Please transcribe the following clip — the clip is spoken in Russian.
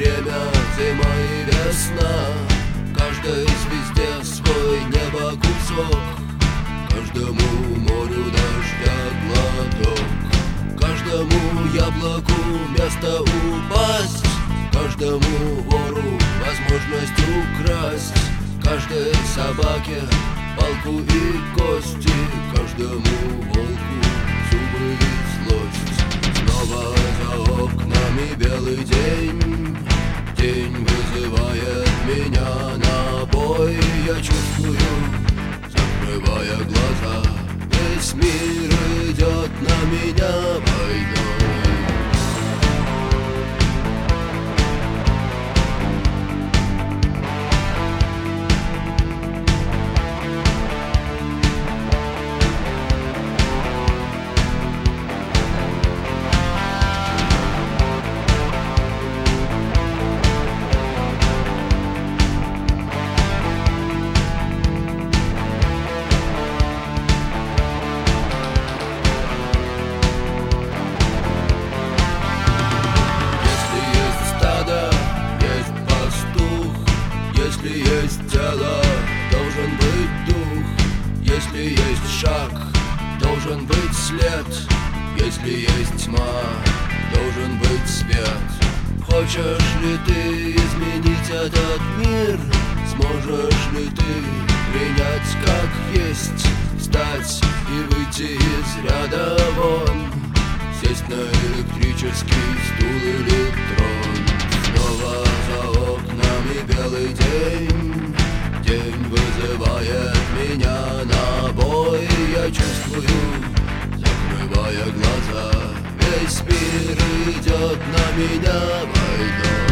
время, зима и весна. Каждой звезде свой небо кусок, каждому морю дождя глоток, каждому яблоку место упасть, каждому вору возможность украсть, каждой собаке палку и кости, каждому волку зубы и злость. Снова за окнами белый день, день вызывает меня на бой. Я чувствую, закрывая глаза, весь мир идет на меня войной. Если есть тело, должен быть дух. Если есть шаг, должен быть след. Если есть тьма, должен быть свет. Хочешь ли ты изменить этот мир? Сможешь ли ты принять как есть? Встать и выйти из ряда вон, сесть на электрический стул или трон. Снова за окнами белый день, день вызывает меня на бой. Я чувствую, закрывая глаза, весь мир идет на меня войной.